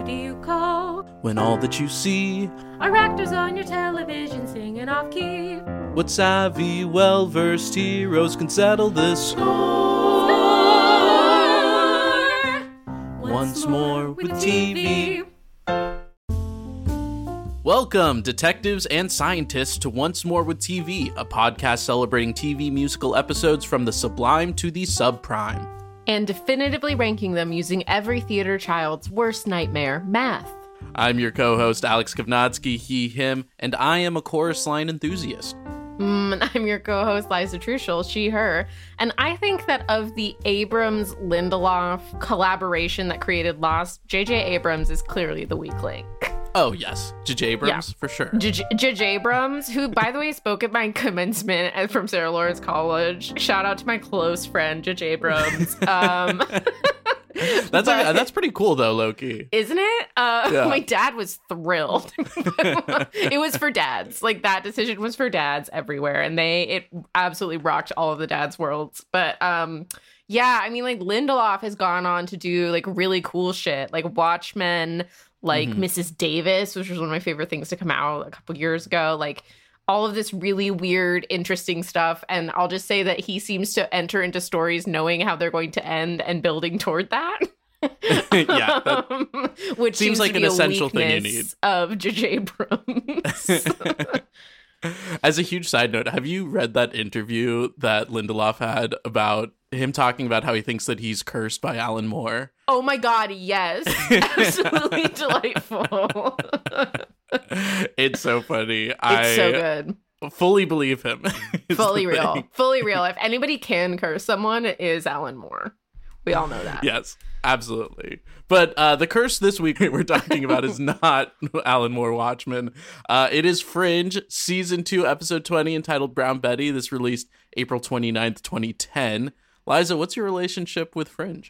do you call when all that you see are actors on your television singing off key? What savvy, well-versed heroes can settle this Score! once more with TV. Welcome, detectives and scientists, to Once More with TV, a podcast celebrating TV musical episodes from the sublime to the subprime. And definitively ranking them using every theater child's worst nightmare, math. I'm your co-host, Alex Kovnatsky, he, him, and I am a chorus line enthusiast. And I'm your co-host, Liza Truschel, she, her. And I think that of the Abrams-Lindelof collaboration that created Lost, J.J. Abrams is clearly the weak link. Oh, yes. J.J. Abrams, for sure. J.J. Abrams, who, by the way, spoke at my commencement from Sarah Lawrence College. Shout out to my close friend, J.J. Abrams. That's pretty cool, though, Loki. Isn't it? My dad was thrilled. It was for dads. Like, that decision was for dads everywhere. And it absolutely rocked all of the dads' worlds. But, yeah, I mean, like, Lindelof has gone on to do, like, really cool shit. Like, Watchmen, like Mrs. Davis, which was one of my favorite things to come out a couple years ago. Like, all of this really weird, interesting stuff. And I'll just say that he seems to enter into stories knowing how they're going to end and building toward that. Yeah. Which seems like an essential thing you need. Of J.J. Abrams. As a huge side note, have you read that interview that Lindelof had about him talking about how he thinks that he's cursed by Alan Moore? Oh my God, yes. Absolutely delightful. It's so funny. It's so good. Fully believe him. Fully real. Fully real. If anybody can curse someone, it is Alan Moore. We all know that. Yes, absolutely. But the curse this week we're talking about is not Alan Moore Watchmen. It is Fringe, Season 2, Episode 20, entitled Brown Betty. This released April 29th, 2010. Liza, what's your relationship with Fringe?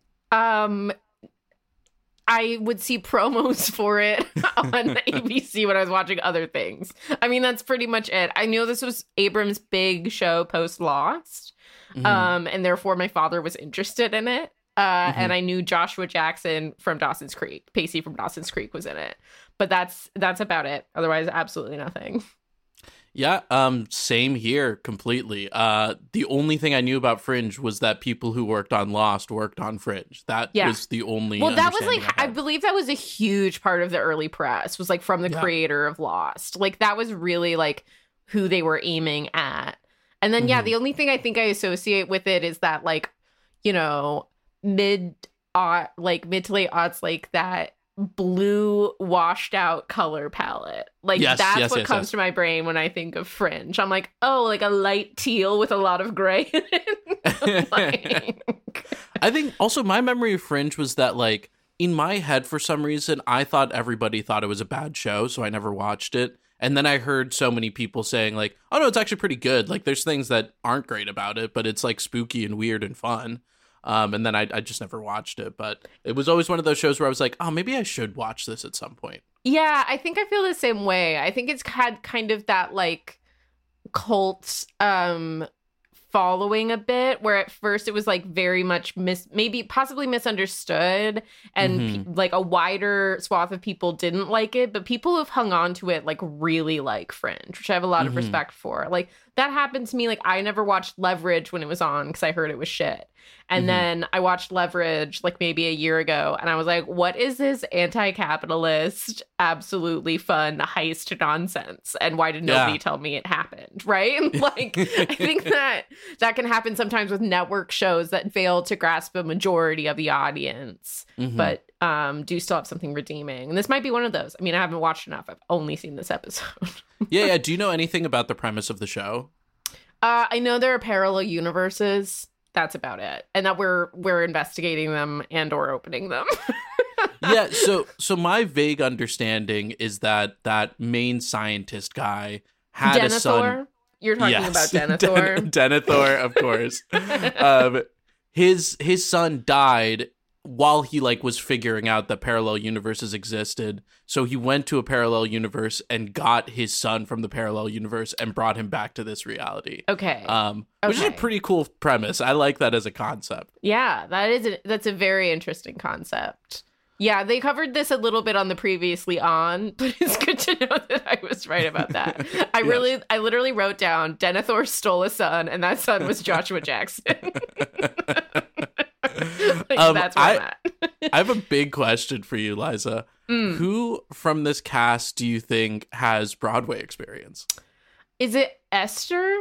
I would see promos for it on ABC when I was watching other things. I mean, that's pretty much it. I knew this was Abrams' big show post Lost, and therefore my father was interested in it. And I knew Joshua Jackson from Dawson's Creek, Pacey from Dawson's Creek was in it. But that's about it. Otherwise, absolutely nothing. Yeah, same here completely. The only thing I knew about Fringe was that people who worked on Lost worked on Fringe. That was the only. Well, that was like, I believe that was a huge part of the early press, was like from the creator of Lost. Like, that was really like who they were aiming at. And then, the only thing I think I associate with it is that, like, you know, mid to late aughts, like that blue washed out color palette. Like, that's what comes to my brain when I think of Fringe. I'm like, oh, like a light teal with a lot of gray in it. I think also my memory of Fringe was that, like, in my head, for some reason, I thought everybody thought it was a bad show, so I never watched it. And then I heard so many people saying, like, oh no, it's actually pretty good. Like, there's things that aren't great about it, but it's like spooky and weird and fun. And then I just never watched it, but it was always one of those shows where I was like, oh, maybe I should watch this at some point. Yeah, I think I feel the same way. I think it's had kind of that, like, cult following a bit, where at first it was like very much possibly misunderstood, and like a wider swath of people didn't like it, but people who've hung on to it like really like Fringe, which I have a lot of respect for. Like, that happened to me. Like, I never watched Leverage when it was on because I heard it was shit. And then I watched Leverage like maybe a year ago, and I was like, what is this anti-capitalist, absolutely fun heist nonsense? And why did nobody tell me it happened? Right? Like, I think that can happen sometimes with network shows that fail to grasp a majority of the audience, but do still have something redeeming. And this might be one of those. I mean, I haven't watched enough. I've only seen this episode. Yeah. Do you know anything about the premise of the show? I know there are parallel universes. That's about it. And that we're investigating them and or opening them. Yeah, so my vague understanding is that main scientist guy had a son. You're talking about Denethor. Denethor, of course. His son died while he like was figuring out that parallel universes existed. So he went to a parallel universe and got his son from the parallel universe and brought him back to this reality. Okay. Which is a pretty cool premise. I like that as a concept. Yeah, that's a very interesting concept. Yeah, they covered this a little bit on the Previously On, but it's good to know that I was right about that. I literally wrote down Denethor stole a son, and that son was Joshua Jackson. That's where I'm at. I have a big question for you, Liza. Who from this cast do you think has Broadway experience? Is it Esther?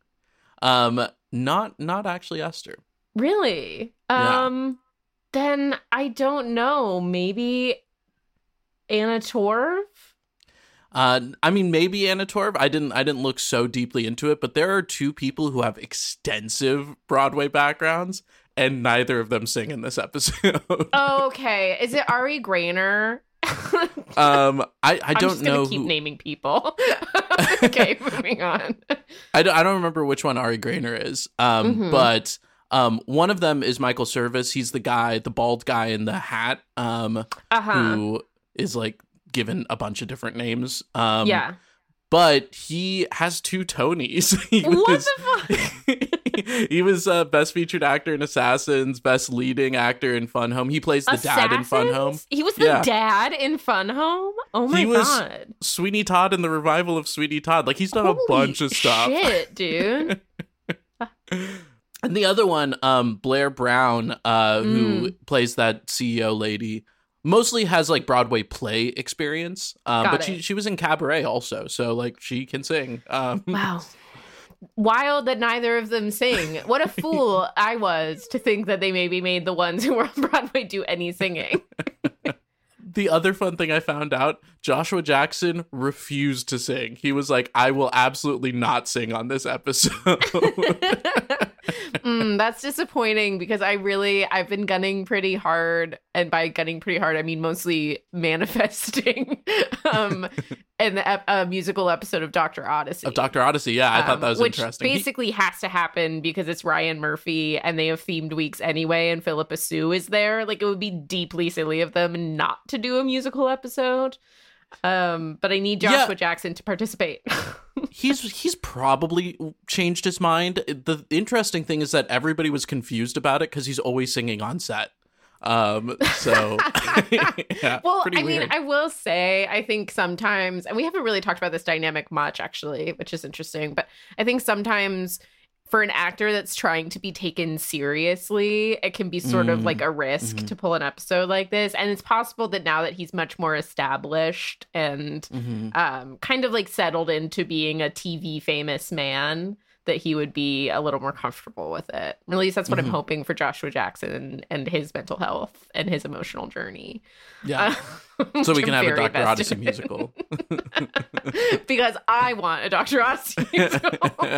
Not actually Esther. Really? Yeah. Then I don't know. Maybe Anna Torv? I mean, maybe Anna Torv. I didn't look so deeply into it, but there are two people who have extensive Broadway backgrounds, and neither of them sing in this episode. Oh, okay. Is it Ari Grainer? I don't know. Keep naming people. Okay, moving on. I don't remember which one Ari Grainer is. But one of them is Michael Service. He's the bald guy in the hat, who is like given a bunch of different names. Yeah. But he has 2 Tonys. What the fuck? He was Best Featured Actor in Assassins, Best Leading Actor in Fun Home. He plays the dad in Fun Home. He was the dad in Fun Home? Oh my God. Was Sweeney Todd in the revival of Sweeney Todd. Like, he's done a bunch of stuff. Shit, dude. And the other one, Blair Brown, who plays that CEO lady, mostly has like Broadway play experience. But she was in Cabaret also, so like she can sing. Wow. Wild that neither of them sing. What a fool I was to think that they maybe made the ones who were on Broadway do any singing. The other fun thing I found out, Joshua Jackson refused to sing. He was like, I will absolutely not sing on this episode. That's disappointing because I've been gunning pretty hard. And by gunning pretty hard, I mean mostly manifesting in a musical episode of Dr. Odyssey. Yeah. I thought that was which interesting. Which basically has to happen because it's Ryan Murphy and they have themed weeks anyway. And Philippa Sue is there. Like, it would be deeply silly of them not to do a musical episode. But I need Joshua Jackson to participate. He's probably changed his mind. The interesting thing is that everybody was confused about it because he's always singing on set. So yeah, well, pretty weird. Mean, I will say, I think sometimes, and we haven't really talked about this dynamic much actually, which is interesting, but I think sometimes for an actor that's trying to be taken seriously, it can be sort of like a risk to pull an episode like this. And it's possible that now that he's much more established and kind of like settled into being a TV famous man, that he would be a little more comfortable with it. At least that's what I'm hoping for Joshua Jackson and his mental health and his emotional journey. Yeah. So we can have a Dr. Odyssey musical. Because I want a Dr. Odyssey musical.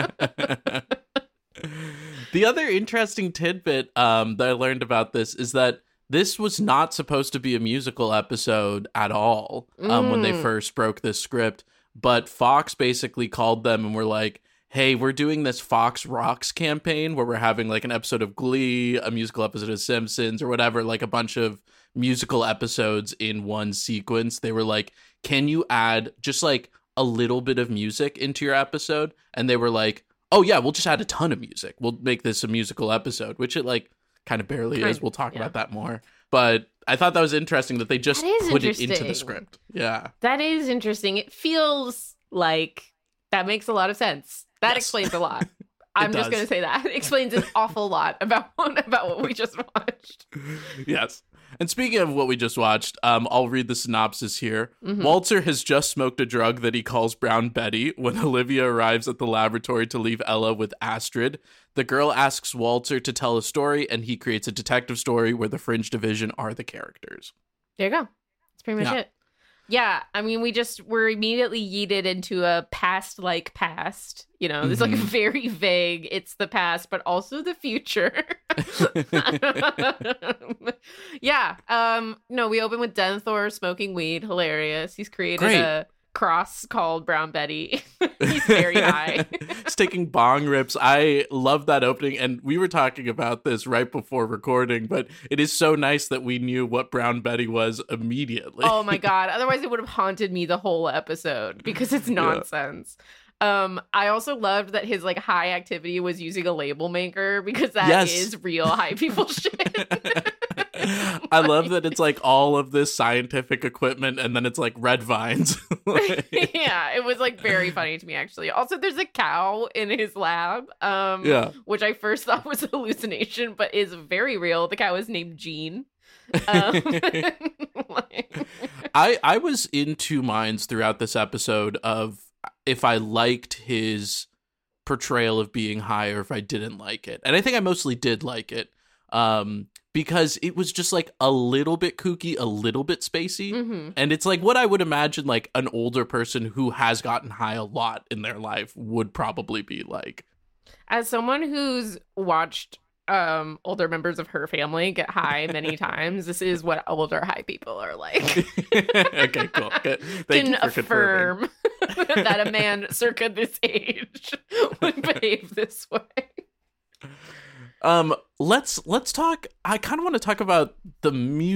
The other interesting tidbit that I learned about this is that this was not supposed to be a musical episode at all when they first broke this script. But Fox basically called them and were like, hey, we're doing this Fox Rocks campaign where we're having like an episode of Glee, a musical episode of Simpsons or whatever, like a bunch of musical episodes in one sequence. They were like, can you add just like a little bit of music into your episode? And they were like, oh yeah, we'll just add a ton of music. We'll make this a musical episode, which it like kind of barely is. We'll talk about that more. But I thought that was interesting that they just put it into the script. Yeah. That is interesting. It feels like that makes a lot of sense. That explains a lot. I'm just going to say that. It explains an awful lot about what we just watched. Yes. And speaking of what we just watched, I'll read the synopsis here. Walter has just smoked a drug that he calls Brown Betty when Olivia arrives at the laboratory to leave Ella with Astrid. The girl asks Walter to tell a story, and he creates a detective story where the Fringe Division are the characters. There you go. That's pretty much it. Yeah, I mean, we're immediately yeeted into a past-like past. You know, it's like very vague. It's the past, but also the future. No, we open with Denethor smoking weed. Hilarious. He's created a cross called Brown Betty. He's very high. He's taking bong rips. I love that opening, and we were talking about this right before recording, but it is so nice that we knew what Brown Betty was immediately. Oh my god, otherwise it would have haunted me the whole episode because it's nonsense. I also loved that his like high activity was using a label maker because that is real high people shit. I love that it's like all of this scientific equipment and then it's like red vines. Yeah, it was like very funny to me actually. Also, there's a cow in his lab, which I first thought was a hallucination, but is very real. The cow is named Jean. I was in two minds throughout this episode of if I liked his portrayal of being high or if I didn't like it. And I think I mostly did like it. Because it was just like a little bit kooky, a little bit spacey. Mm-hmm. And it's like what I would imagine like an older person who has gotten high a lot in their life would probably be like. As someone who's watched older members of her family get high many times, this is what older high people are like. Okay, cool. Good. Thank you for affirm that a man circa this age would behave this way. Let's talk. I kind of want to talk about the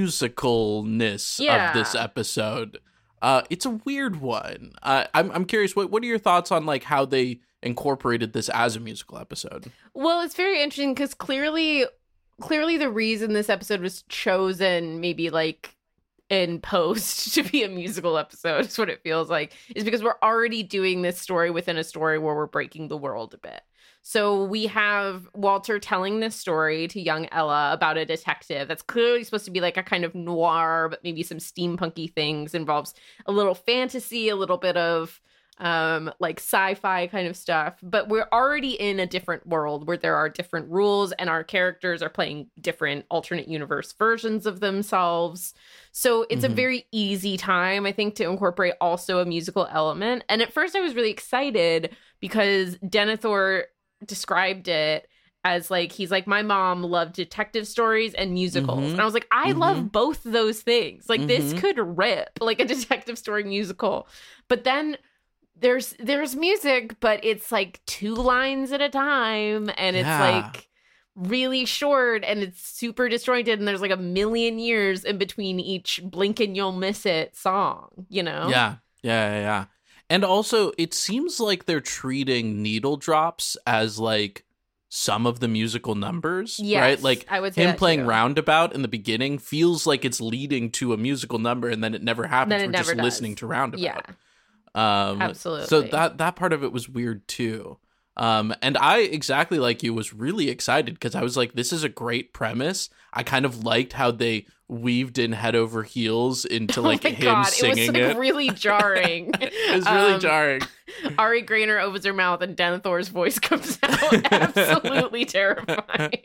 musicalness of this episode. It's a weird one. I'm curious. What are your thoughts on like how they incorporated this as a musical episode? Well, it's very interesting because clearly the reason this episode was chosen, maybe like in post to be a musical episode, is what it feels like, is because we're already doing this story within a story where we're breaking the world a bit. So we have Walter telling this story to young Ella about a detective that's clearly supposed to be like a kind of noir, but maybe some steampunky things, involves a little fantasy, a little bit of like sci-fi kind of stuff. But we're already in a different world where there are different rules and our characters are playing different alternate universe versions of themselves. So it's a very easy time, I think, to incorporate also a musical element. And at first I was really excited because Denethor described it as like, he's like, my mom loved detective stories and musicals. And I was like, I love both those things. Like this could rip like a detective story musical. But then there's music, but it's like 2 lines at a time, and it's like really short, and it's super disjointed, and there's like a million years in between each blink and you'll miss it song, you know? Yeah. And also, it seems like they're treating needle drops as like some of the musical numbers, right? Like I would say him playing too. Roundabout in the beginning feels like it's leading to a musical number, and then it never happens. Then it We're never just does. listening to Roundabout. Yeah. Absolutely. So that part of it was weird too. And I, exactly like you, was really excited because I was like, this is a great premise. I kind of liked how they weaved in head over heels into like him singing it. Was like really jarring. It was really jarring. Ari Grainer opens her mouth and Denethor's voice comes out. Absolutely terrifying.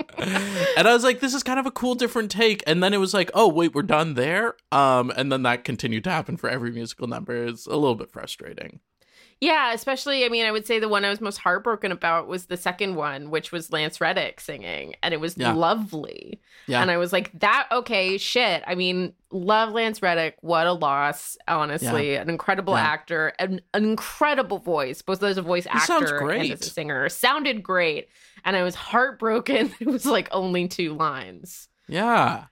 And I was like, this is kind of a cool different take. And then it was like, oh wait, we're done there. And then that continued to happen for every musical number. It's a little bit frustrating. Yeah, especially, I mean, I would say the one I was most heartbroken about was the second one, which was Lance Reddick singing, and it was lovely. Yeah. And I was like, okay, shit. I mean, love Lance Reddick. What a loss, honestly. Yeah. An incredible actor, an incredible voice, both as a voice actor and as a singer. Sounded great. And I was heartbroken. It was like only 2 lines. Yeah.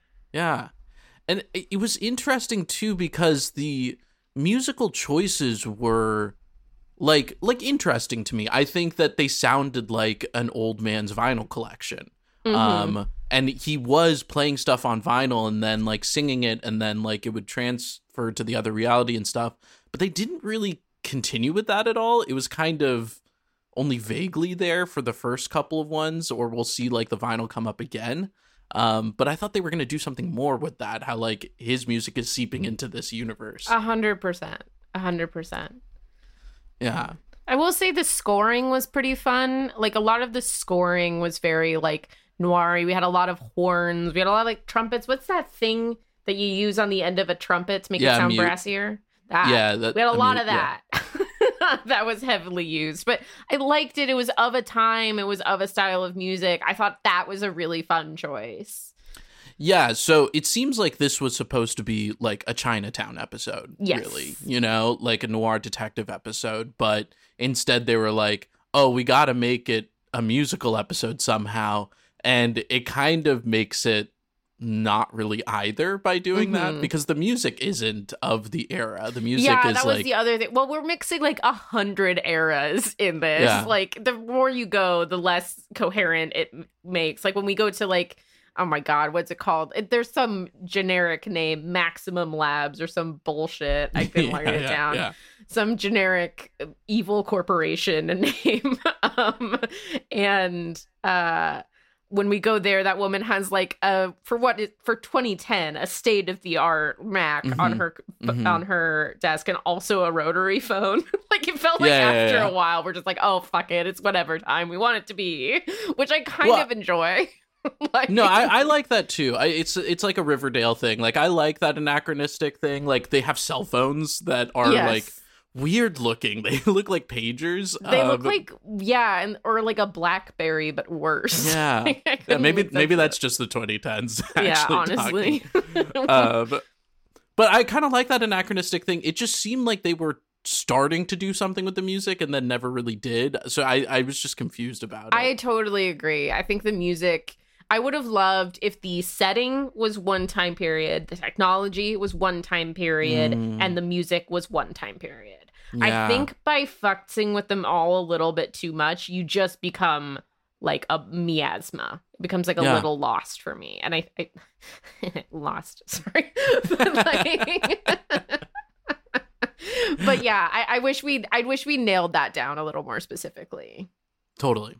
And it was interesting, too, because the musical choices were like interesting to me. I think that they sounded like an old man's vinyl collection. And he was playing stuff on vinyl and then like singing it, and then like it would transfer to the other reality and stuff. But they didn't really continue with that at all. It was kind of only vaguely there for the first couple of ones, or we'll see like the vinyl come up again. But I thought they were going to do something more with that, how like his music is seeping into this universe. 100%. Yeah. I will say the scoring was pretty fun. Like a lot of the scoring was very like noir-y. We had a lot of horns. We had a lot of like trumpets. What's that thing that you use on the end of a trumpet to make it sound brassier? That. Yeah. We had a lot of that. Yeah. That was heavily used. But I liked it. It was of a time. It was of a style of music. I thought that was a really fun choice. Yeah, so it seems like this was supposed to be like a Chinatown episode, really, you know, like a noir detective episode. But instead they were like, oh, we got to make it a musical episode somehow. And it kind of makes it not really either by doing that, because the music isn't of the era. The music is that was the other thing. Well, we're mixing like 100 eras in this. Yeah. Like the more you go, the less coherent it makes. Like when we go to like oh my God, what's it called? There's some generic name, Maximum Labs or some bullshit. I couldn't write it down. Yeah. Some generic evil corporation name. When we go there, that woman has like for 2010, a state of the art Mac on her desk, and also a rotary phone. Like it felt like after a while, we're just like, oh fuck it, it's whatever time we want it to be, which I kind of enjoy. Like, no, I like that too. It's like a Riverdale thing. Like I like that anachronistic thing. Like they have cell phones that are like weird looking. They look like pagers. They look like or like a BlackBerry but worse. Yeah, maybe that's just the 2010s. Yeah, honestly. But I kind of like that anachronistic thing. It just seemed like they were starting to do something with the music and then never really did. So I was just confused about it. I totally agree. I think the music, I would have loved if the setting was one time period, the technology was one time period, and the music was one time period. Yeah. I think by fucking with them all a little bit too much, you just become like a miasma. It becomes like a little lost for me. And I lost, sorry. But yeah, I wish we nailed that down a little more specifically. Totally.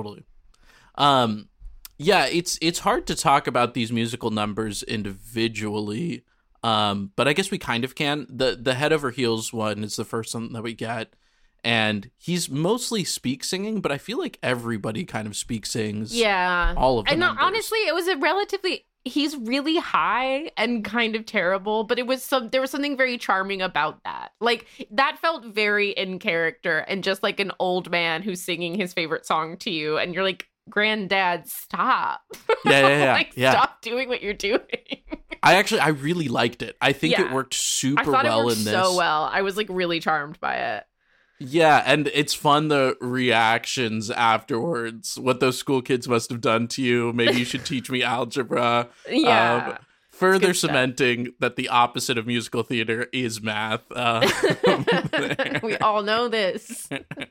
Yeah, it's hard to talk about these musical numbers individually, but I guess we kind of can. The Head Over Heels one is the first one that we get, and he's mostly speak singing, but I feel like everybody kind of speak sings. Yeah, all of them. And honestly, it was a relatively. He's really high and kind of terrible, but there was something very charming about that. Like that felt very in character and just like an old man who's singing his favorite song to you, and you're like, Granddad, stop. Yeah. Stop doing what you're doing. I really liked it. I think it worked super well in this. So well. I was like really charmed by it. Yeah, and it's fun, the reactions afterwards. What those school kids must have done to you. Maybe you should teach me algebra. Yeah. Further cementing that the opposite of musical theater is math. We all know this.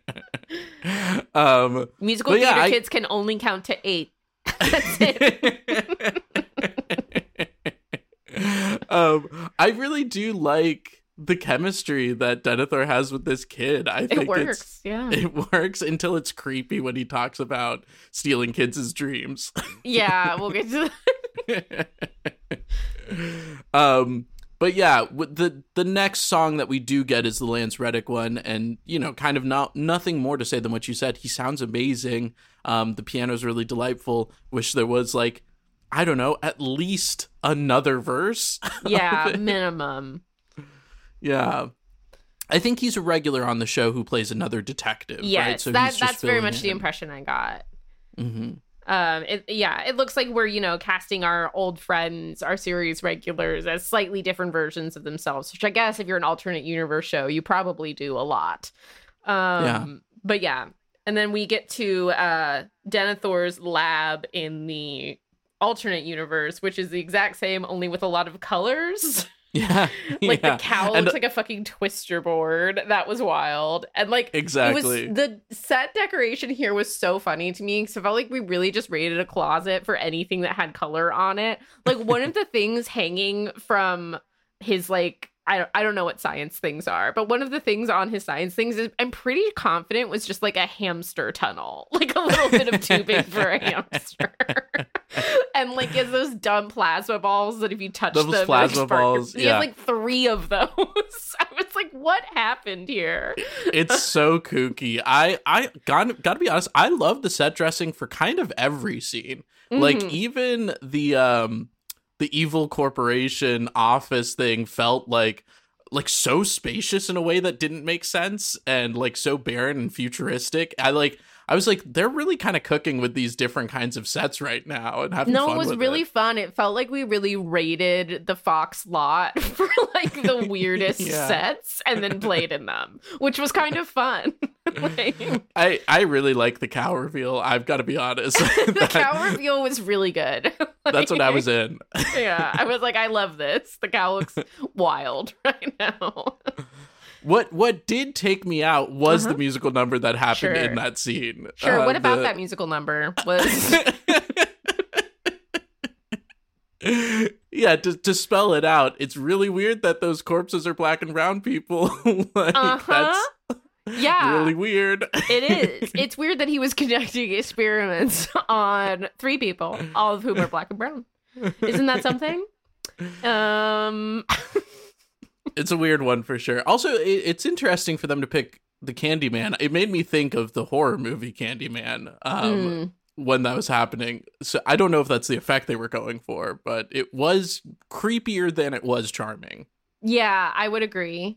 Musical theater kids can only count to 8. That's it. I really do like the chemistry that Denethor has with this kid. I think it works. It works until it's creepy when he talks about stealing kids' dreams. Yeah, we'll get to that. But yeah, the next song that we do get is the Lance Reddick one, and kind of nothing more to say than what you said. He sounds amazing. The piano's really delightful. Wish there was like, I don't know, at least another verse. Yeah, minimum. Yeah. I think he's a regular on the show who plays another detective. Yes, right? So that's very much the impression I got. Mm-hmm. It looks like we're, casting our old friends, our series regulars as slightly different versions of themselves, which I guess if you're an alternate universe show, you probably do a lot. But yeah. And then we get to Denethor's lab in the alternate universe, which is the exact same, only with a lot of colors. Yeah. Like the cowl looks like a fucking twister board. That was wild. And like exactly. The set decoration here was so funny to me because I felt like we really just raided a closet for anything that had color on it. Like one of the things hanging from his like I don't know what science things are, but one of the things on his science things is I'm pretty confident was just like a hamster tunnel, like a little bit of tubing for a hamster. And like it's those dumb plasma balls that if you touch them, plasma balls, he has like 3 of those. I was like, what happened here? It's so kooky. I gotta be honest, I love the set dressing for kind of every scene. Mm-hmm. Like even the evil corporation office thing felt like so spacious in a way that didn't make sense, and like so barren and futuristic. I was like, they're really kind of cooking with these different kinds of sets right now and having fun with it. No, it was really fun. It felt like we really raided the Fox lot for like the weirdest sets and then played in them, which was kind of fun. I really like the cow reveal. I've got to be honest. The cow reveal was really good. That's what I was in. Yeah, I was like, I love this. The cow looks wild right now. What did take me out was the musical number that happened in that scene. Sure. What about that musical number was? Yeah, to spell it out, it's really weird that those corpses are black and brown people. That's Yeah. really weird. It is. It's weird that he was conducting experiments on 3 people, all of whom are black and brown. Isn't that something? It's a weird one for sure. Also, it's interesting for them to pick the Candyman. It made me think of the horror movie Candyman when that was happening. So I don't know if that's the effect they were going for, but it was creepier than it was charming. Yeah, I would agree.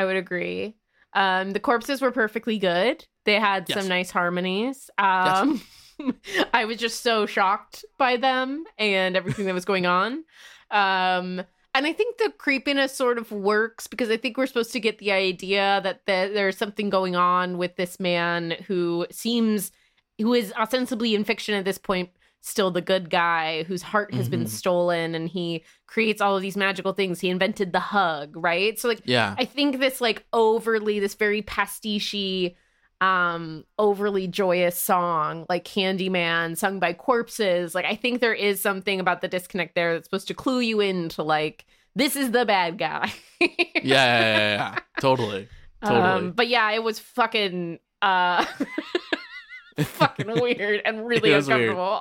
The corpses were perfectly good. They had some nice harmonies. I was just so shocked by them and everything that was going on. And I think the creepiness sort of works because I think we're supposed to get the idea that there's something going on with this man who is ostensibly in fiction at this point still the good guy whose heart has been stolen, and he creates all of these magical things. He invented the hug, right? So like, I think this like this very pastiche, overly joyous song like Candyman sung by corpses, like I think there is something about the disconnect there that's supposed to clue you into like, this is the bad guy. Yeah. Totally. But yeah, it was fucking fucking weird and really uncomfortable.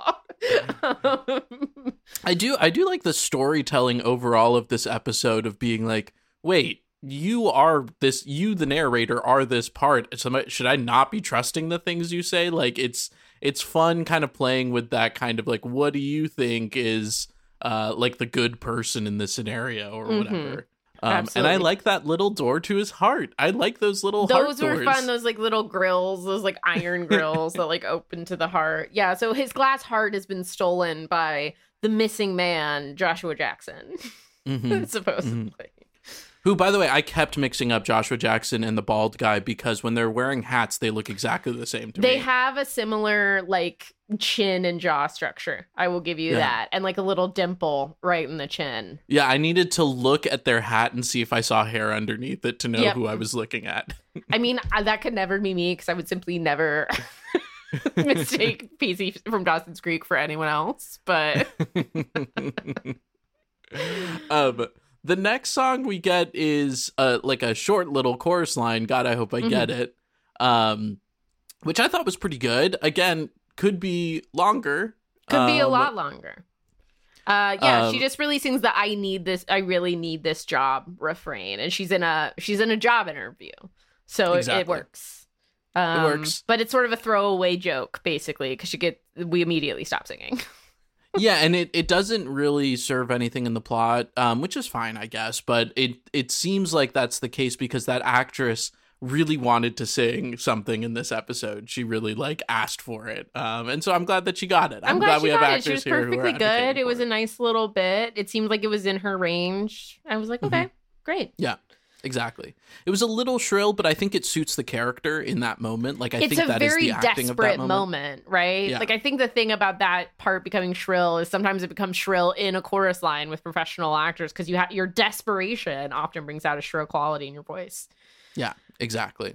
I do like the storytelling overall of this episode of being like, wait, you the narrator are this part. Should I not be trusting the things you say? Like it's fun kind of playing with that kind of like, what do you think is like the good person in this scenario or whatever. And I like that little door to his heart. I like those little heart doors. Those were fun. Those like little grills, those like iron grills that like open to the heart. Yeah. So his glass heart has been stolen by the missing man, Joshua Jackson, supposedly. Who, by the way, I kept mixing up Joshua Jackson and the bald guy because when they're wearing hats, they look exactly the same to me. They have a similar like chin and jaw structure. I will give you that. And like a little dimple right in the chin. Yeah, I needed to look at their hat and see if I saw hair underneath it to know who I was looking at. I mean, that could never be me because I would simply never mistake PC from Dawson's Creek for anyone else. But the next song we get is like a short little chorus line. God, I hope I get it. Which I thought was pretty good. Again, could be longer. Could be a lot longer. She just really sings the I really need this job refrain. And she's in a job interview. So it works. It works. But it's sort of a throwaway joke, basically, because we immediately stop singing. Yeah, and it doesn't really serve anything in the plot, which is fine, I guess. But it seems like that's the case because that actress really wanted to sing something in this episode. She really like asked for it, and so I'm glad that she got it. I'm glad we have actors here who are perfectly good. It was it. a nice little bit. It seemed like it was in her range. I was like, okay, great. Yeah. Exactly. It was a little shrill, but I think it suits the character in that moment. Like, I think that is the acting of that moment. It's a very desperate moment, right? Yeah. Like, I think the thing about that part becoming shrill is sometimes it becomes shrill in a chorus line with professional actors because your desperation often brings out a shrill quality in your voice. Yeah, exactly.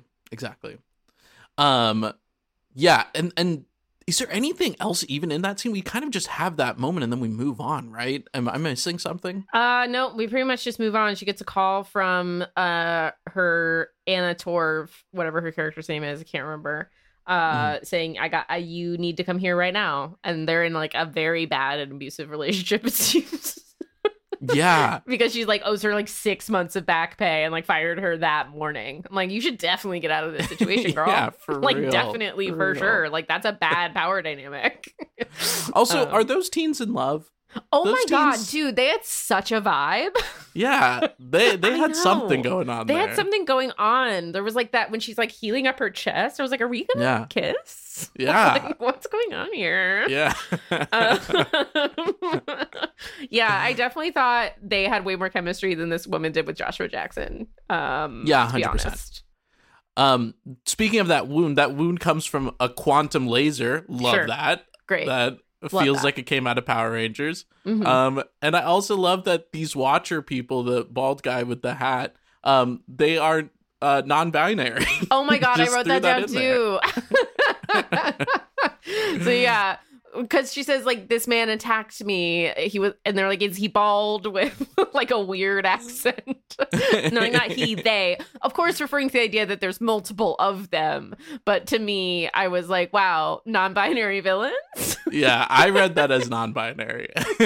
Yeah, and is there anything else even in that scene? We kind of just have that moment and then we move on, right? Am I missing something? No, we pretty much just move on. She gets a call from her Anna Torv, whatever her character's name is, I can't remember, saying, you need to come here right now. And they're in like a very bad and abusive relationship, it seems. Yeah. Because she's like owes her like 6 months of back pay and like fired her that morning. I'm like, you should definitely get out of this situation, girl. Yeah, for like, real. definitely, for sure. Like, that's a bad power dynamic. Also, are those teens in love? Oh Those my God, teens- dude, they had such a vibe. Yeah, they had something going on They there. had something going on. There was like that when she's like healing up her chest. I was like, are we gonna kiss? Yeah. Like, what's going on here? Yeah. Yeah, I definitely thought they had way more chemistry than this woman did with Joshua Jackson. Yeah, to be 100%. honest. Speaking of that wound comes from a quantum laser. Love Sure. that. Great. That Love feels that. like it came out of Power Rangers. Mhm. And I also love that these Watcher people, the bald guy with the hat, they are non-binary. Oh my God, I Just wrote threw that down in there. too. So yeah, because she says, like, this man attacked me. And they're like, is he bald with like a weird accent? No, not he, they. Of course, referring to the idea that there's multiple of them. But to me, I was like, wow, non-binary villains? Yeah, I read that as non-binary.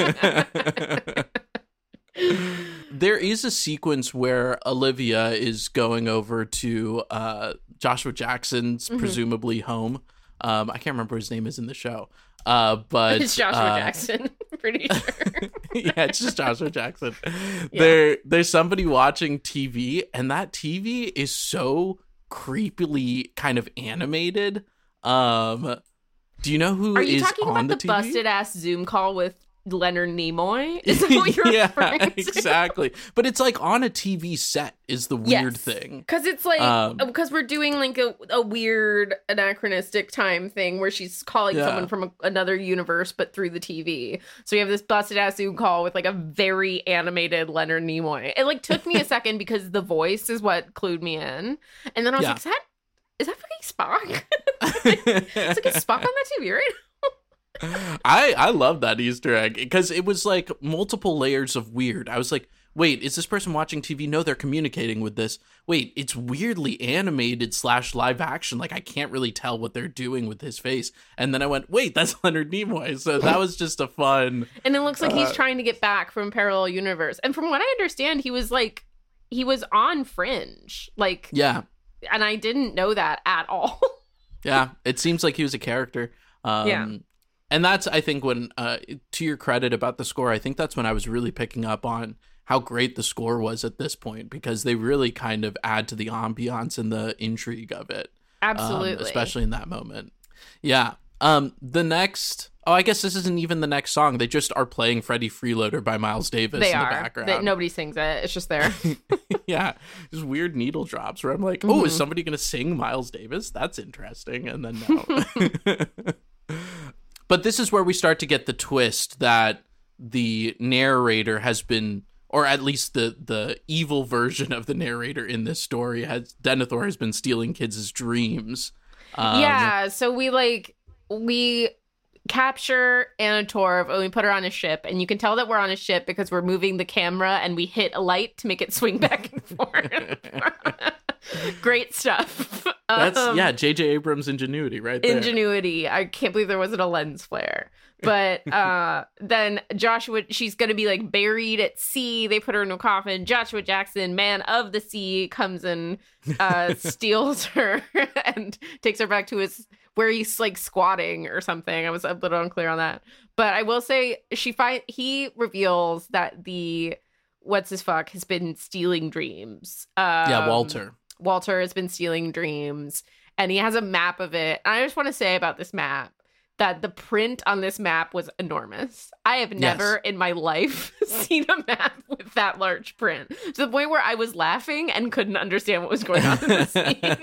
There is a sequence where Olivia is going over to Joshua Jackson's presumably home. I can't remember what his name is in the show. But it's Joshua Jackson, pretty sure. Yeah, it's just Joshua Jackson. Yeah. There's somebody watching TV, and that TV is so creepily kind of animated. Do you know who is on the TV? Are you talking about the busted ass Zoom call with Leonard Nimoy? Is that what you're referring to? Exactly. But it's like on a TV set is the weird thing. Because it's like, because we're doing like a weird anachronistic time thing where she's calling someone from another universe, but through the TV. So you have this busted ass Zoom call with like a very animated Leonard Nimoy. It like took me a second because the voice is what clued me in. And then I was like, is that fucking Spock? It's like, is Spock on that TV right now? I love that Easter egg because it was like multiple layers of weird. I was like, wait, is this person watching TV? No, they're communicating with this. Wait, it's weirdly animated / live action. Like, I can't really tell what they're doing with his face. And then I went, wait, that's Leonard Nimoy. So that was just a fun. And it looks like he's trying to get back from Parallel Universe. And from what I understand, he was on Fringe. Like, yeah. And I didn't know that at all. Yeah, it seems like he was a character. And that's, I think, when, to your credit about the score, I think that's when I was really picking up on how great the score was at this point, because they really kind of add to the ambiance and the intrigue of it. Absolutely. Especially in that moment. Yeah. The next, I guess this isn't even the next song. They just are playing Freddie Freeloader by Miles Davis in the background. Nobody sings it. It's just there. Yeah. Just weird needle drops where I'm like, oh, is somebody going to sing Miles Davis? That's interesting. And then no. But this is where we start to get the twist that the narrator has been, or at least the evil version of the narrator in this story, Denethor has been stealing kids' dreams. So we capture Anna Torv and we put her on a ship, and you can tell that we're on a ship because we're moving the camera and we hit a light to make it swing back and forth. Great stuff. That's J.J. Abrams' ingenuity right there. Ingenuity. I can't believe there wasn't a lens flare. But then Joshua, she's going to be like buried at sea. They put her in a coffin. Joshua Jackson, man of the sea, comes and steals her and takes her back to where he's like squatting or something. I was a little unclear on that. But I will say he reveals that the what's-his-fuck has been stealing dreams. Walter has been stealing dreams, and he has a map of it. And I just want to say about this map that the print on this map was enormous. I have never in my life seen a map with that large print, to the point where I was laughing and couldn't understand what was going on in the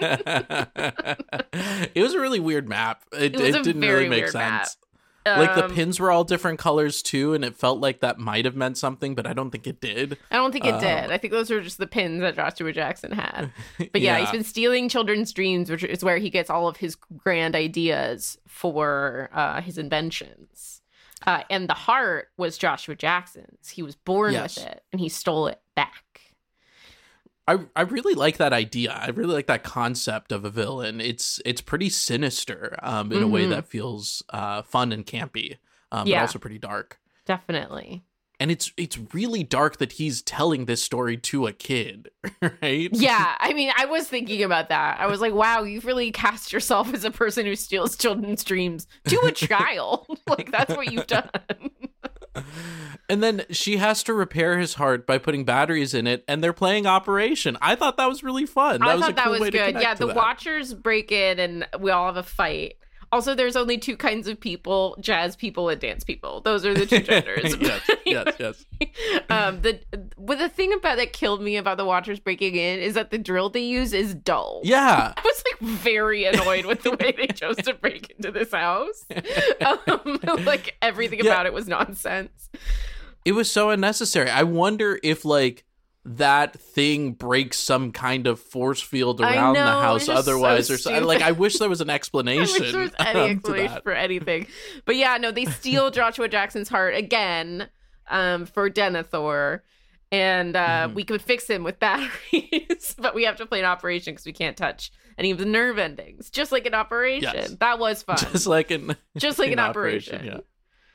scene. It was a really weird map. It didn't really make sense. Map. Like the pins were all different colors too, and it felt like that might have meant something, but I don't think it did. I don't think it did. I think those were just the pins that Joshua Jackson had. But yeah, he's been stealing children's dreams, which is where he gets all of his grand ideas for his inventions. And the heart was Joshua Jackson's. He was born with it, and he stole it back. I really like that idea. I really like that concept of a villain. It's pretty sinister in a way that feels fun and campy, but also pretty dark. Definitely. And it's really dark that he's telling this story to a kid, right? Yeah, I mean, I was thinking about that. I was like, wow, you've really cast yourself as a person who steals children's dreams to a child. Like, that's what you've done. And then she has to repair his heart by putting batteries in it, and they're playing Operation. I thought that was really fun. That was a cool way to connect to that. Yeah, the Watchers break in, and we all have a fight. Also, there's only two kinds of people: jazz people and dance people. Those are the two genders. yes. The thing about that killed me about the Watchers breaking in is that the drill they use is dull. Yeah. I was like very annoyed with the way they chose to break into this house. Like everything about it was nonsense. It was so unnecessary. I wonder if like that thing breaks some kind of force field around the house otherwise, or something. Like, I wish there was an explanation. I wish there was any explanation for anything. But yeah, no, they steal Joshua Jackson's heart again for Denethor. And we could fix him with batteries, but we have to play an operation because we can't touch any of the nerve endings. Just like an operation. Yes. That was fun. Just like an operation. Yeah.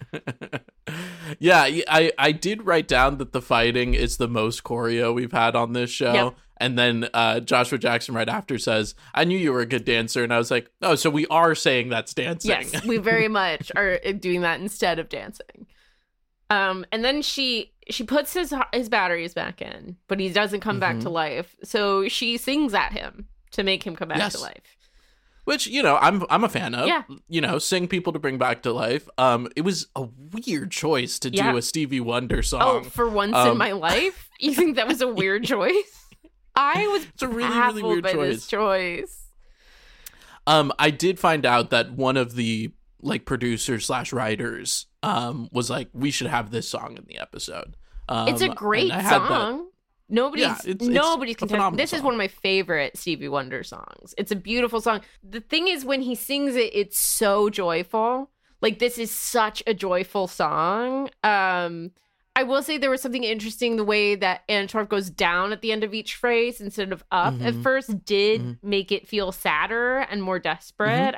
Yeah, I did write down that the fighting is the most choreo we've had on this show. Yep. And then Joshua Jackson right after says, I knew you were a good dancer. And I was like, oh, so we are saying that's dancing. Yes, we very much are doing that instead of dancing. And then she puts his batteries back in, but he doesn't come back to life. So she sings at him to make him come back to life. Which, you know, I'm a fan of. Yeah. You know, sing people to bring back to life. It was a weird choice to do a Stevie Wonder song. Oh, for once in my life? You think that was a weird choice? I was really weird by this choice. I did find out that one of the producers / writers was like, we should have this song in the episode. It's a great song. Nobody's contesting. This is one of my favorite Stevie Wonder songs. It's a beautiful song. The thing is, when he sings it, it's so joyful. Like, this is such a joyful song. I will say there was something interesting. The way that Anna Torv goes down at the end of each phrase instead of up at first did make it feel sadder and more desperate.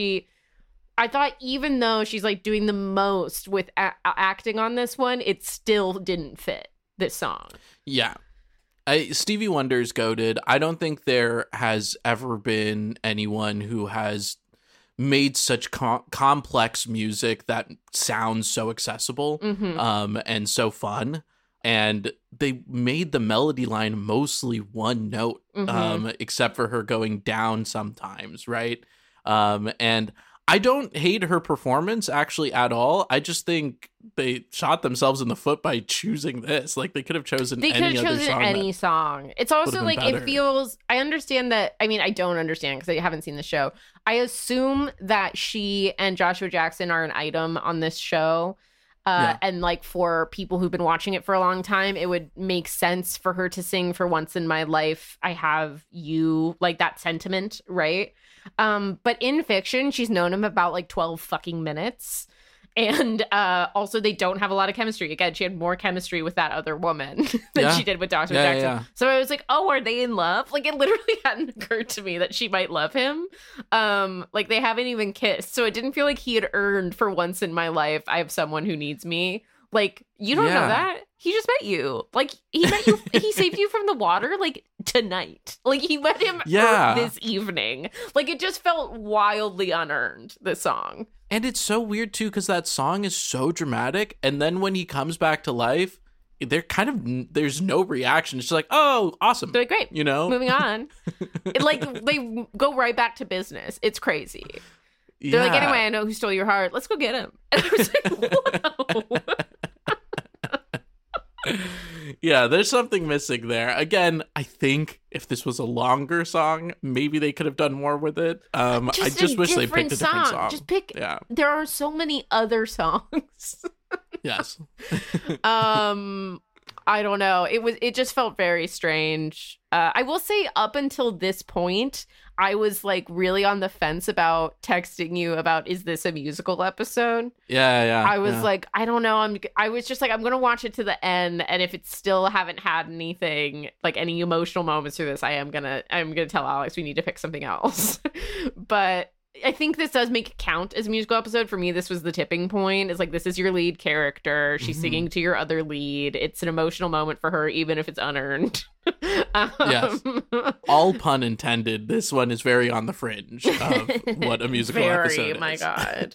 I thought even though she's like doing the most with acting on this one, it still didn't fit this song. Yeah. Stevie Wonder's goated. I don't think there has ever been anyone who has made such complex music that sounds so accessible and so fun. And they made the melody line mostly one note, except for her going down sometimes, right? And I don't hate her performance actually at all. I just think they shot themselves in the foot by choosing this. Like, they could have chosen any song. It's also like, it feels, I understand that. I mean, I don't understand because I haven't seen the show. I assume that she and Joshua Jackson are an item on this show. And like, for people who've been watching it for a long time, it would make sense for her to sing For Once in My Life, I Have You, like that sentiment, right? But in fiction, she's known him about like 12 fucking minutes. And also, they don't have a lot of chemistry. Again, she had more chemistry with that other woman than she did with Joshua Jackson. Yeah. So I was like, oh, are they in love? Like, it literally hadn't occurred to me that she might love him. Like, they haven't even kissed. So it didn't feel like he had earned For Once in My Life, I have someone who needs me. Like, you don't know that. He just met you. Like, he met you. He saved you from the water, like, tonight. Like, he met him this evening. Like, it just felt wildly unearned, this song. And it's so weird, too, because that song is so dramatic. And then when he comes back to life, there's no reaction. It's just like, oh, awesome. They're like, great. You know? Moving on. They go right back to business. It's crazy. They're like, anyway, I know who stole your heart. Let's go get him. And I was like, whoa. Yeah, there's something missing there. Again, I think if this was a longer song, maybe they could have done more with it. I just wish they picked a different song. Just pick. Yeah. There are so many other songs. Yes. I don't know. It just felt very strange. I will say, up until this point, I was like really on the fence about texting you about, is this a musical episode? Yeah. I was like, I don't know. I was just like, I'm gonna watch it to the end, and if it still haven't had anything, like any emotional moments through this, I'm gonna tell Alex we need to pick something else. But I think this does make it count as a musical episode. For me, this was the tipping point. It's like, this is your lead character. She's singing to your other lead. It's an emotional moment for her, even if it's unearned. Yes. All pun intended. This one is very on the fringe of what a musical episode is. My God.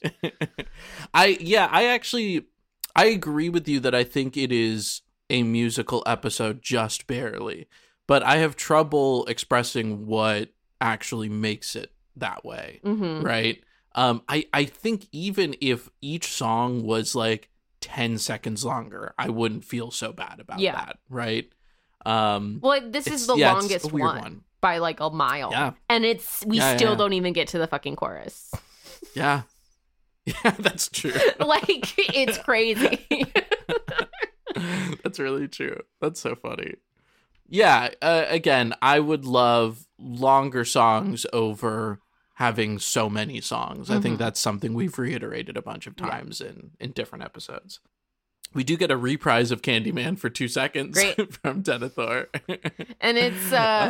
I agree with you that I think it is a musical episode just barely. But I have trouble expressing what actually makes it that way, right? I think even if each song was like 10 seconds longer, I wouldn't feel so bad about that, right? Well, this is the longest one by like a mile, and we still don't even get to the fucking chorus. Yeah, that's true. Like, it's crazy. That's really true. That's so funny. Yeah, again, I would love longer songs over having so many songs. I think that's something we've reiterated a bunch of times in different episodes. We do get a reprise of Candyman for 2 seconds from Denethor. And it's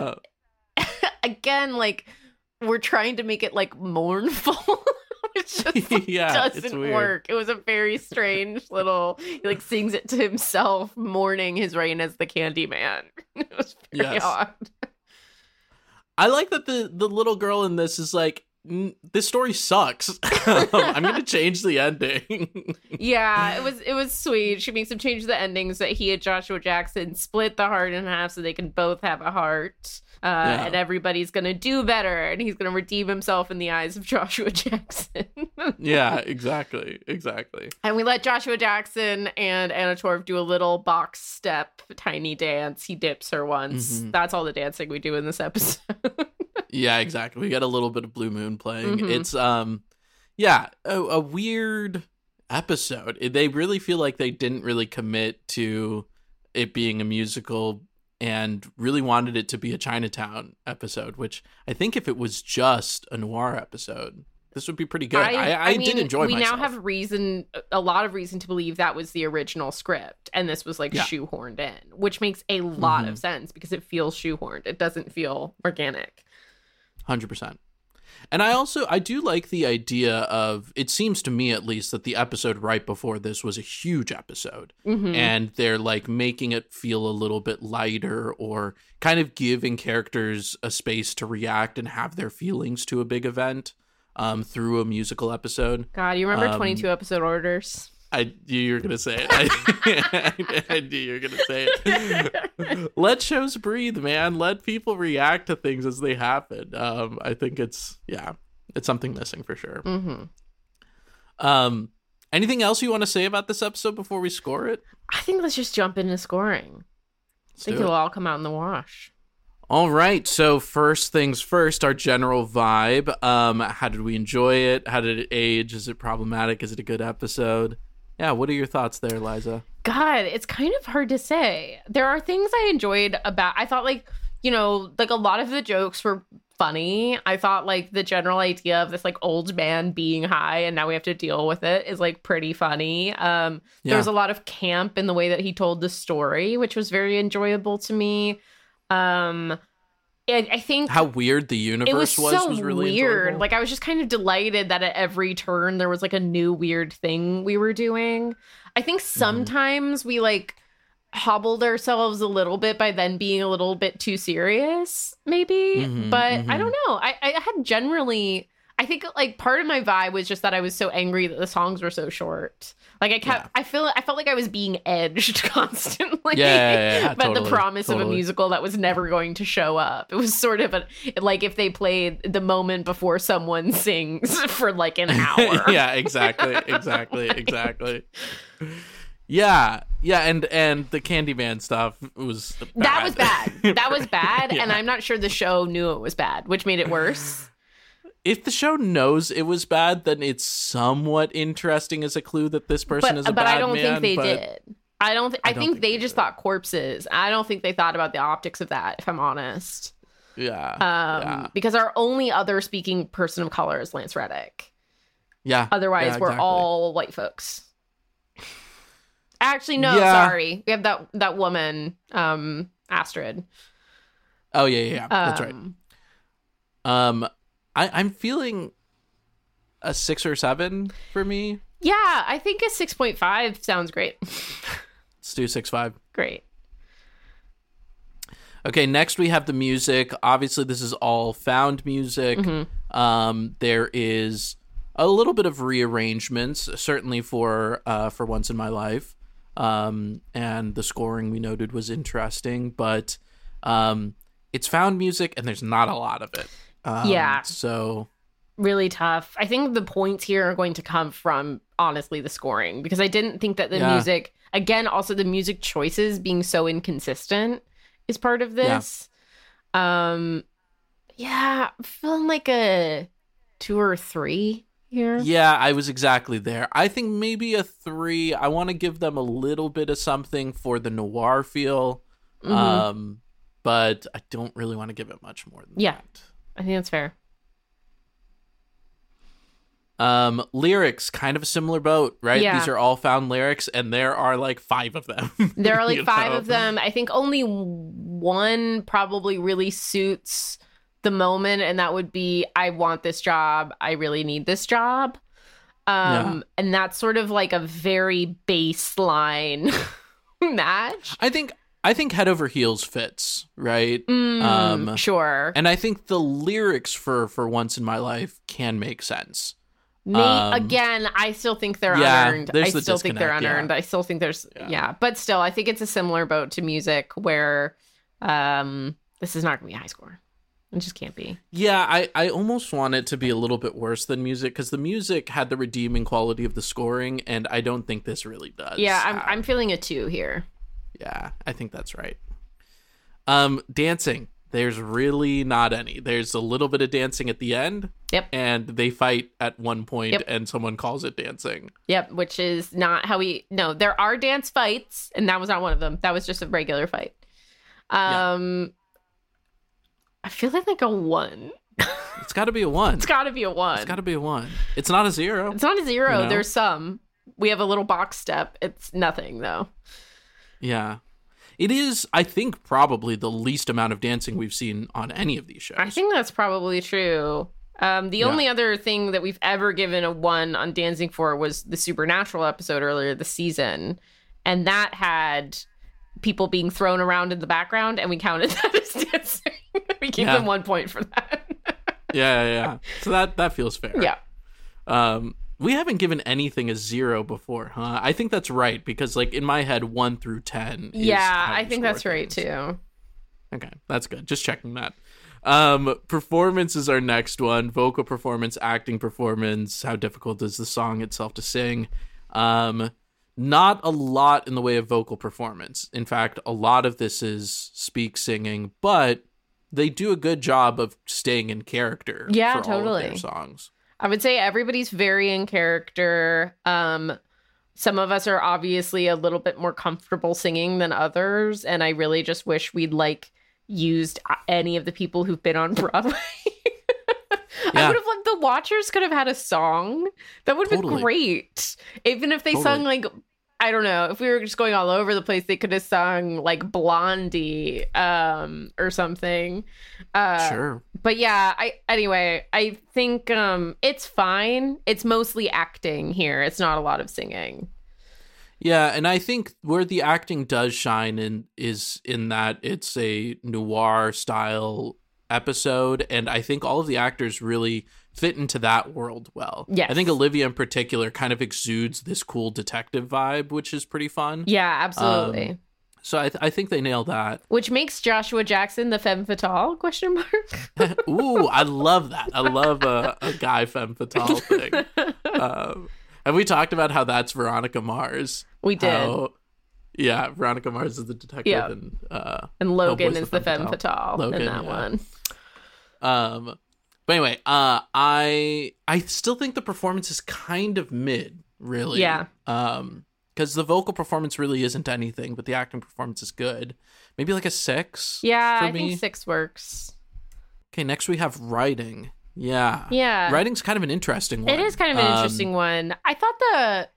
again, like, we're trying to make it like mournful. It just doesn't work. It was a very strange little, he like sings it to himself, mourning his reign as the Candyman. It was very odd. I like that the little girl in this is like, this story sucks. I'm gonna change the ending. Yeah, it was sweet. She makes him change the endings that he and Joshua Jackson split the heart in half so they can both have a heart. And everybody's gonna do better, and he's gonna redeem himself in the eyes of Joshua Jackson. Yeah, exactly. And we let Joshua Jackson and Anna Torv do a little box step tiny dance. He dips her once. That's all the dancing we do in this episode. Yeah, exactly. We got a little bit of Blue Moon playing. It's a weird episode. They really feel like they didn't really commit to it being a musical and really wanted it to be a Chinatown episode, which I think if it was just a noir episode, this would be pretty good. I did enjoy myself. We now have a lot of reason to believe that was the original script, and this was like shoehorned in, which makes a lot of sense because it feels shoehorned. It doesn't feel organic. 100%. And I do like the idea of, it seems to me at least, that the episode right before this was a huge episode. And they're like making it feel a little bit lighter, or kind of giving characters a space to react and have their feelings to a big event through a musical episode. God, you remember 22 episode orders? I knew you were going to say it. I knew you were going to say it. Let shows breathe, man. Let people react to things as they happen. I think it's something missing for sure. Anything else you want to say about this episode before we score it? I think let's just jump into scoring. I think it'll all come out in the wash. All right. So first things first, our general vibe. How did we enjoy it? How did it age? Is it problematic? Is it a good episode? Yeah, what are your thoughts there, Liza? God, it's kind of hard to say. There are things I enjoyed about, I thought like a lot of the jokes were funny. I thought like the general idea of this like old man being high and now we have to deal with it is like pretty funny. There was a lot of camp in the way that he told the story, which was very enjoyable to me. I think how weird the universe was really weird. Enjoyable. Like I was just kind of delighted that at every turn there was like a new weird thing we were doing. I think sometimes we like hobbled ourselves a little bit by then being a little bit too serious, maybe. But I don't know. I had generally, I think like part of my vibe was just that I was so angry that the songs were so short. Like I felt like I was being edged constantly. But totally, the promise of a musical that was never going to show up. It was sort of like if they played the moment before someone sings for like an hour. Yeah, exactly. Yeah, and the Candyman stuff was bad. That was bad. And I'm not sure the show knew it was bad, which made it worse. If the show knows it was bad, then it's somewhat interesting as a clue that this person is a bad man. But I don't think they did. I think they just thought corpses. I don't think they thought about the optics of that, if I'm honest. Yeah. Because our only other speaking person of color is Lance Reddick. Yeah. Otherwise, we're all white folks. Actually, no, sorry. We have that woman, Astrid. Oh, yeah. That's right. I'm feeling a 6 or 7 for me. Yeah, I think a 6.5 sounds great. Let's do 6.5. Great. Okay, next we have the music. Obviously, this is all found music. There is a little bit of rearrangements, certainly for Once in My Life. And the scoring we noted was interesting, but it's found music and there's not a lot of it. So really tough. I think the points here are going to come from, honestly, the scoring, because I didn't think that the music, again, also the music choices being so inconsistent is part of this. I'm feeling like a 2 or 3 here. Yeah, I was exactly there. I think maybe a 3. I want to give them a little bit of something for the noir feel. but I don't really want to give it much more than Yeah. that. I think that's fair. Lyrics, kind of a similar boat, right? Yeah. These are all found lyrics, and there are like 5 of them. There are like You 5 know? of them. I think only one probably really suits the moment, and that would be I want this job. I really need this job. And that's sort of like a very baseline match. I think Head Over Heels fits, right? Sure. And I think the lyrics for Once in My Life can make sense. Again, I still think they're unearned. I there's the still think they're disconnect, unearned. yeah. I still think there's but still, I think it's a similar boat to music where this is not going to be a high score. It just can't be. Yeah, I almost want it to be a little bit worse than music, because the music had the redeeming quality of the scoring, and I don't think this really does. Yeah, I'm feeling a 2 here. Yeah, I think that's right. Dancing. There's really not any. There's a little bit of dancing at the end. Yep. And they fight at one point, Yep. and someone calls it dancing. Yep, which is not how we... No, there are dance fights, and that was not one of them. That was just a regular fight. I feel like a 1. It's got to be a 1. It's got to be a 1. It's got to be a 1. It's not a 0. It's not a 0. You know? There's some. We have a little box step. It's nothing, though. Yeah. It is, I think, probably the least amount of dancing we've seen on any of these shows. I think that's probably true. The only other thing that we've ever given a 1 on Dancing for was the Supernatural episode earlier this season. And that had people being thrown around in the background, and we counted that as dancing. We gave them 1 point for that. Yeah. So that feels fair. Yeah. We haven't given anything a 0 before, huh? I think that's right, because like in my head, 1 through 10 is Yeah, how I you think score that's right things. too. Okay, that's good. Just checking that. Performance is our next one. Vocal performance, acting performance. How difficult is the song itself to sing? Not a lot in the way of vocal performance. In fact, a lot of this is speak singing, but they do a good job of staying in character Yeah, for all of totally. their songs. I would say everybody's very in character. Some of us are obviously a little bit more comfortable singing than others, and I really just wish we'd like used any of the people who've been on Broadway. I would have loved the Watchers could have had a song. That would have been great. Even if they sung like, I don't know, if we were just going all over the place, they could have sung like Blondie or something. Sure. But yeah, I think it's fine. It's mostly acting here. It's not a lot of singing. Yeah, and I think where the acting does shine is in that it's a noir style episode, and I think all of the actors really fit into that world well. Yes. I think Olivia in particular kind of exudes this cool detective vibe, which is pretty fun. Yeah, absolutely. So I think they nail that. Which makes Joshua Jackson the femme fatale, question mark? Ooh, I love that. I love a guy femme fatale thing. Have we talked about how that's Veronica Mars? We did. Yeah, Veronica Mars is the detective, Yeah. And Logan Hellboy's is the femme fatale Logan, in that yeah. one. But anyway, I still think the performance is kind of mid, really. Yeah. Because the vocal performance really isn't anything, but the acting performance is good. Maybe like a 6. Yeah, for I me. think 6 works. Okay, next we have writing. Yeah. Yeah. Writing's kind of an interesting one. It is kind of an interesting one. I thought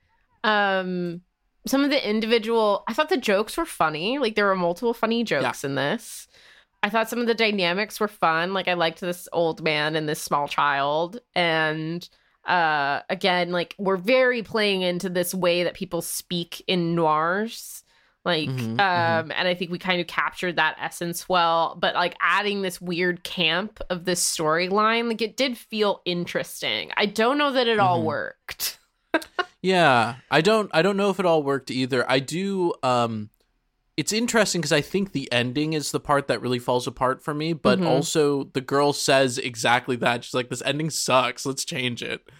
some of the individual, I thought the jokes were funny. Like there were multiple funny jokes in this. I thought some of the dynamics were fun. Like I liked this old man and this small child. And again, like we're very playing into this way that people speak in noirs. Like, and I think we kind of captured that essence well, but like adding this weird camp of this storyline, like it did feel interesting. I don't know that it all worked. Yeah, I don't know if it all worked either. I do. It's interesting because I think the ending is the part that really falls apart for me, but also the girl says exactly that. She's like, "This ending sucks. Let's change it."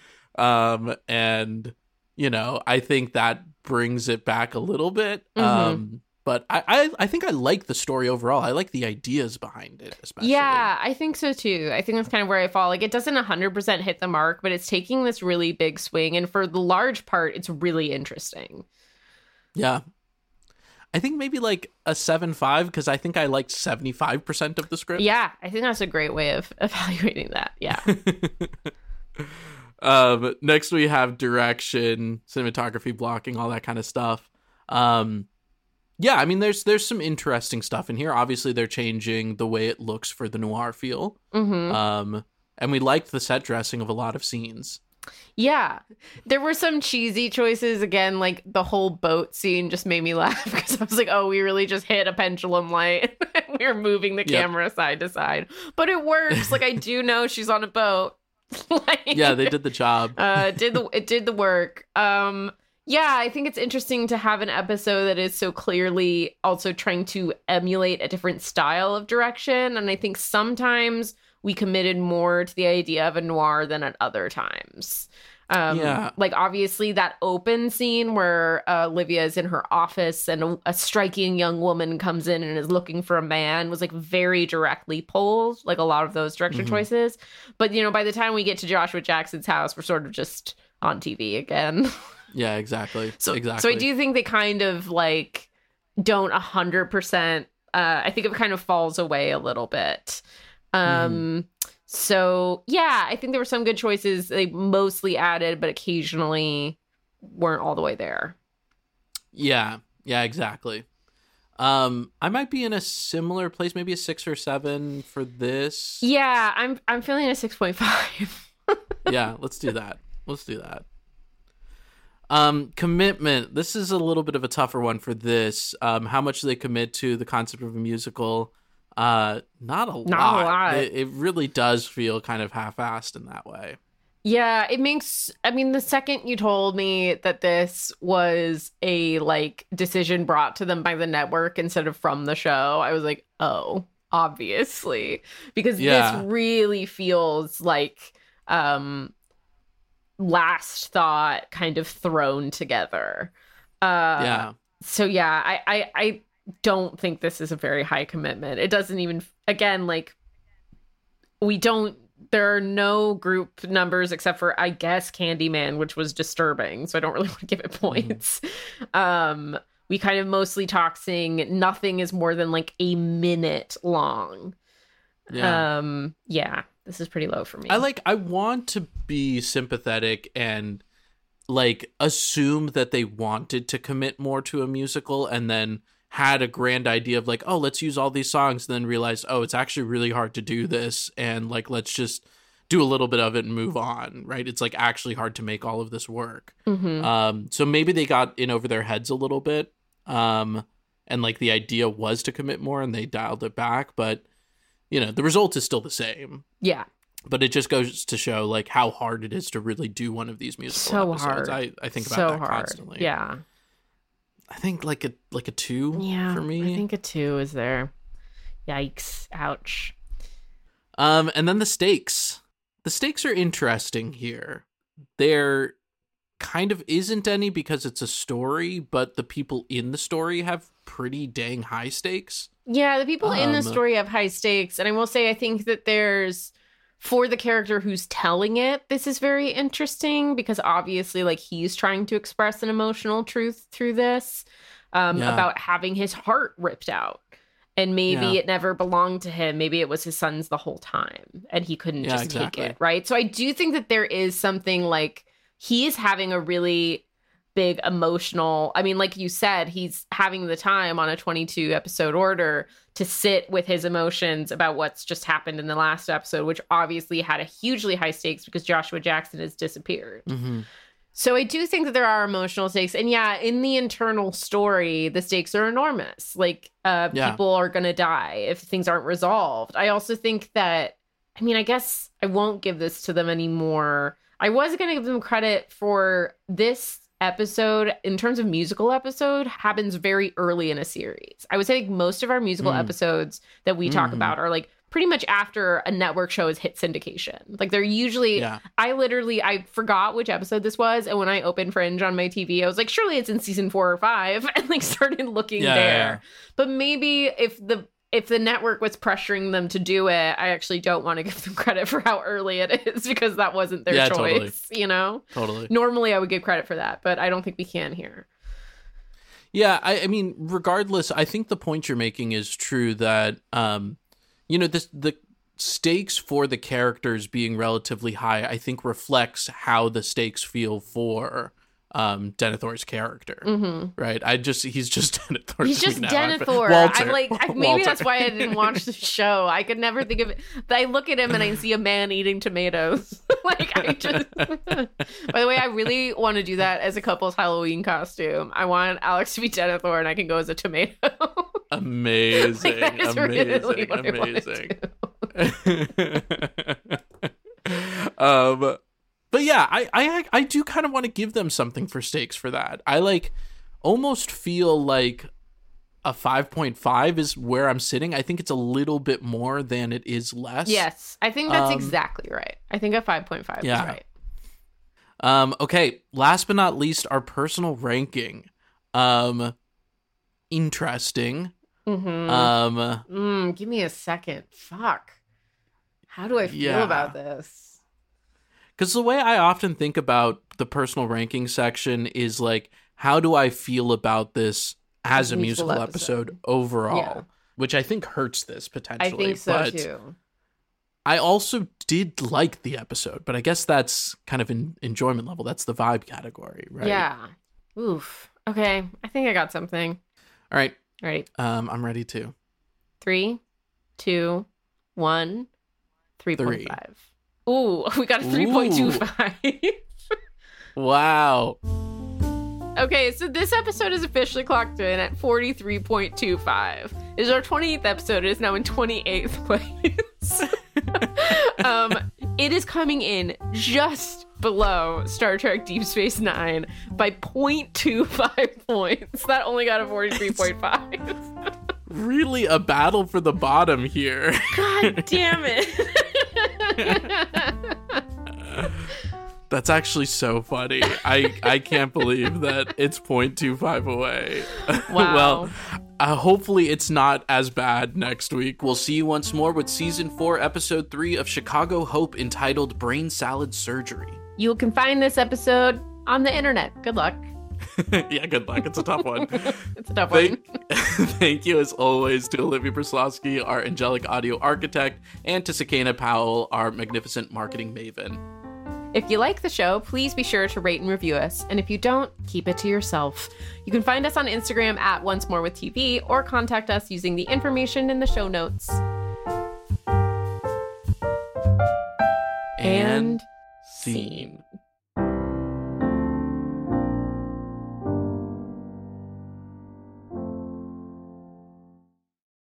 And you know, I think that brings it back a little bit. But I think I like the story overall. I like the ideas behind it, especially. Yeah, I think so too. I think that's kind of where I fall. Like it doesn't 100% hit the mark, but it's taking this really big swing. And for the large part, it's really interesting. Yeah. I think maybe like a 7.5 because I think I liked 75% of the script. Yeah, I think that's a great way of evaluating that. Yeah. Next we have direction, cinematography, blocking, all that kind of stuff. Yeah, I mean, there's some interesting stuff in here. Obviously, they're changing the way it looks for the noir feel. And we liked the set dressing of a lot of scenes. Yeah, there were some cheesy choices. Again, like the whole boat scene just made me laugh because I was like, oh, we really just hit a pendulum light. We were moving the camera side to side. But it works. Like, I do know she's on a boat. Like, yeah, they did the job. It did the work. Yeah, I think it's interesting to have an episode that is so clearly also trying to emulate a different style of direction. And I think sometimes we committed more to the idea of a noir than at other times. Like, obviously, that open scene where Olivia is in her office and a striking young woman comes in and is looking for a man was, like, very directly pulled, like a lot of those direction choices. But, you know, by the time we get to Joshua Jackson's house, we're sort of just on TV again. Yeah, exactly. So I do think they kind of, like, don't 100%. I think it kind of falls away a little bit. So, yeah, I think there were some good choices. They mostly added, but occasionally weren't all the way there. Yeah, exactly. I might be in a similar place, maybe a 6 or 7 for this. Yeah, I'm feeling a 6.5. Yeah, let's do that. Commitment. This is a little bit of a tougher one for this. How much do they commit to the concept of a musical? Not a lot. It really does feel kind of half-assed in that way. Yeah, it makes, I mean, the second you told me that this was a, like, decision brought to them by the network instead of from the show, I was like, oh, obviously. Because this really feels like last thought kind of thrown together. So, yeah, I don't think this is a very high commitment. It doesn't even, again, like, there are no group numbers except for, I guess, Candyman, which was disturbing, so I don't really want to give it points. We kind of mostly talking, nothing is more than like a minute long. Yeah, this is pretty low for me. I want to be sympathetic and like assume that they wanted to commit more to a musical and then had a grand idea of like, oh, let's use all these songs, and then realized, oh, it's actually really hard to do this, and like, let's just do a little bit of it and move on, right? It's like actually hard to make all of this work. So maybe they got in over their heads a little bit, and like the idea was to commit more and they dialed it back, but you know, the result is still the same. Yeah. But it just goes to show like how hard it is to really do one of these musical episodes. Hard. I think about that constantly. Yeah. I think like a 2 for me. I think a 2 is there. Yikes. Ouch. And then the stakes. The stakes are interesting here. There kind of isn't any because it's a story, but the people in the story have pretty dang high stakes. Yeah, the people in the story have high stakes. And I will say, I think that there's, for the character who's telling it, this is very interesting because obviously, like, he's trying to express an emotional truth through this about having his heart ripped out. And maybe it never belonged to him. Maybe it was his son's the whole time and he couldn't just take it, right? So I do think that there is something like he's having a really big emotional, I mean, like you said, he's having the time on a 22 episode order to sit with his emotions about what's just happened in the last episode, which obviously had a hugely high stakes because Joshua Jackson has disappeared. So I do think that there are emotional stakes. And yeah, in the internal story, the stakes are enormous. Like people are going to die if things aren't resolved. I also think that, I mean, I guess I won't give this to them anymore. I was going to give them credit for this episode in terms of musical episode happens very early in a series. I would say like, most of our musical episodes that we talk about are like pretty much after a network show has hit syndication. Like they're usually, I forgot which episode this was. And when I opened Fringe on my TV, I was like, surely it's in season 4 or 5 and like started looking there. But maybe if the network was pressuring them to do it, I actually don't want to give them credit for how early it is because that wasn't their choice, you know? Totally. Normally I would give credit for that, but I don't think we can here. Yeah, I mean, regardless, I think the point you're making is true that, the stakes for the characters being relatively high, I think reflects how the stakes feel for Denethor's character, right? He's just Denethor. He's just now. Denethor. Maybe that's why I didn't watch the show. I could never think of it. I look at him and I see a man eating tomatoes. By the way, I really want to do that as a couple's Halloween costume. I want Alex to be Denethor and I can go as a tomato. Amazing. Amazing. But yeah, I do kind of want to give them something for stakes for that. I almost feel like a 5.5 is where I'm sitting. I think it's a little bit more than it is less. Yes, I think that's exactly right. I think a 5.5 is right. Okay, last but not least, our personal ranking. Interesting. Give me a second. Fuck. How do I feel about this? Because the way I often think about the personal ranking section is how do I feel about this as a musical episode overall? Which I think hurts this potentially. I think so too. I also did like the episode, but I guess that's kind of an enjoyment level. That's the vibe category, right? Yeah. Oof. Okay. I think I got something. All right. Ready? I'm ready too. 3, 2, 1, 3.5. Ooh, we got a 3.25. Wow. Okay, so this episode is officially clocked in at 43.25. It is our 28th episode. It is now in 28th place. It is coming in just below Star Trek Deep Space Nine by 0.25 points. That only got a 43.5. Really a battle for the bottom here. God damn it. That's actually so funny. I can't believe that it's 0.25 away. Wow. Well, hopefully it's not as bad next week. We'll see you once more with Season 4, Episode 3 of Chicago Hope, entitled Brain Salad Surgery. You can find this episode on the internet. Good luck. Yeah, good luck. It's a tough one. It's a tough one. Thank you, as always, to Olivia Praslovsky, our angelic audio architect, and to Sakena Powell, our magnificent marketing maven. If you like the show, please be sure to rate and review us. And if you don't, keep it to yourself. You can find us on Instagram at Once More with TV, or contact us using the information in the show notes. And scene.